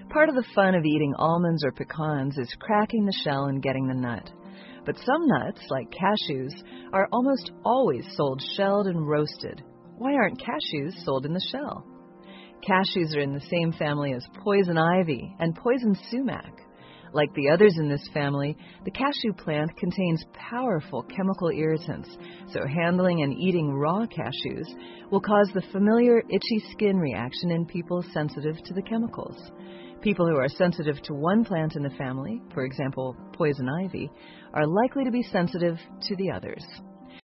Part of the fun of eating almonds or pecans is cracking the shell and getting the nut. But some nuts, like cashews, are almost always sold shelled and roasted. Why aren't cashews sold in the shell? Cashews are in the same family as poison ivy and poison sumac. Like the others in this family, the cashew plant contains powerful chemical irritants, so handling and eating raw cashews will cause the familiar itchy skin reaction in people sensitive to the chemicals. People who are sensitive to one plant in the family, for example, poison ivy, are likely to be sensitive to the others.